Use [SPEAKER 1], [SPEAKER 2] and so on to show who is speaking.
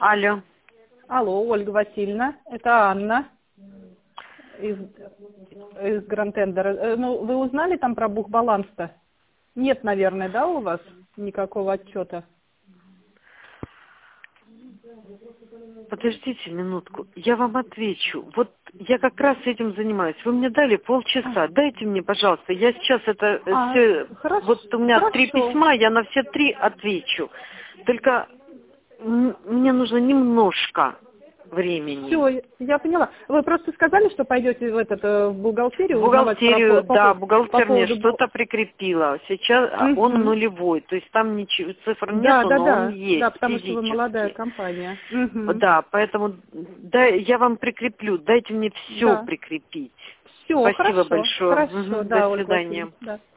[SPEAKER 1] Алло.
[SPEAKER 2] Алло, Ольга Васильевна, это Анна из Гранд-Тендера. Ну, вы узнали там про бухбаланс-то? Нет, наверное, да, у вас никакого отчета?
[SPEAKER 1] Подождите минутку, я вам отвечу. Вот я как раз этим занимаюсь. Вы мне дали полчаса. Дайте мне, пожалуйста. Я сейчас это все...
[SPEAKER 2] Хорошо,
[SPEAKER 1] Вот у меня 3
[SPEAKER 2] хорошо.
[SPEAKER 1] письма, я на все 3 отвечу. Только мне нужно немножко времени.
[SPEAKER 2] Все, я поняла. Вы просто сказали, что пойдете в бухгалтерию
[SPEAKER 1] В
[SPEAKER 2] узнавать
[SPEAKER 1] бухгалтерию, да,
[SPEAKER 2] по
[SPEAKER 1] бухгалтер мне
[SPEAKER 2] поводу...
[SPEAKER 1] что-то прикрепила. Сейчас он
[SPEAKER 2] Мгм.
[SPEAKER 1] нулевой, то есть там ничего, цифр
[SPEAKER 2] Да,
[SPEAKER 1] нету,
[SPEAKER 2] да,
[SPEAKER 1] но он
[SPEAKER 2] да, да,
[SPEAKER 1] есть
[SPEAKER 2] потому что вы молодая
[SPEAKER 1] физически.
[SPEAKER 2] компания. Мгм.
[SPEAKER 1] Да, поэтому я вам прикреплю, дайте мне все
[SPEAKER 2] Да,
[SPEAKER 1] прикрепить.
[SPEAKER 2] все,
[SPEAKER 1] Спасибо
[SPEAKER 2] хорошо,
[SPEAKER 1] большое.
[SPEAKER 2] хорошо,
[SPEAKER 1] Мгм, до
[SPEAKER 2] да, Ольга Васильевна,
[SPEAKER 1] свидания.
[SPEAKER 2] да.